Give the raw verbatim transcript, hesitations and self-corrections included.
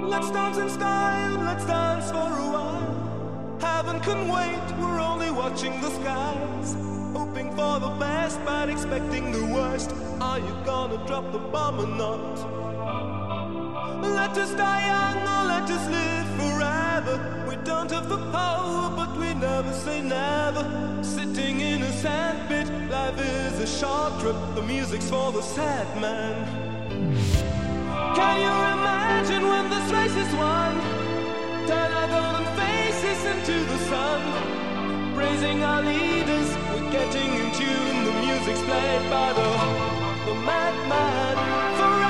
Let's dance in style, let's dance for a while. Heaven can wait, we're only watching the skies. Hoping for the best, but expecting the worst. Are you gonna drop the bomb or not? Let us die young or let us live forever. We don't have the power, but we never say never. Sitting in a sandpit, life is a short trip. The music's for the sad man. Can you imagine when this race is won? Turn our golden faces into the sun. Praising our leaders, we're getting in tune. The music's played by the, the madman. Forever